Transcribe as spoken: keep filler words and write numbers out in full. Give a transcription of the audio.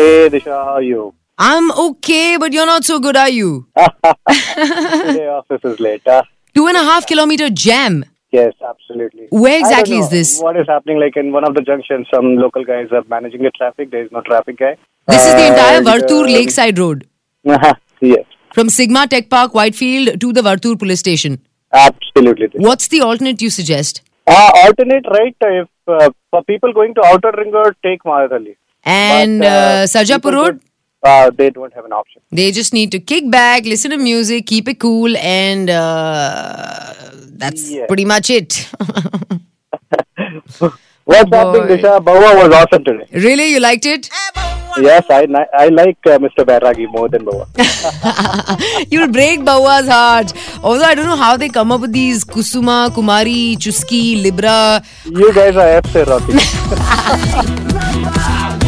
Hey Disha, how are you? I'm okay, but you're not so good, are you? Today office is late. Huh? Two and a half kilometer jam. Yes, absolutely. Where I don't exactly know is this? What is happening? Like in one of the junctions, some local guys are managing the traffic. There is no traffic guy. This is the entire And, Vartur um, Lakeside Road. Yes, From Sigma Tech Park, Whitefield to the Vartur police station. absolutely. What's the alternate you suggest? Uh, alternate, right? If uh, for people going to Outer Ring Road, take Mahadali. And But, uh, uh, Sarjapur people Road? go- Uh, they don't have an option. They just need to kick back, listen to music, keep it cool, and uh, that's Yeah. pretty much it. What's boy. happening, Disha? Bawa was awesome today. Really? You liked it? Yes, I ni- I like uh, Mister Bairagi more than Bawa. You'll break Bawa's heart. Although I don't know how they come up with these Kusuma, Kumari, Chuski, Libra. You guys are F. Rocky.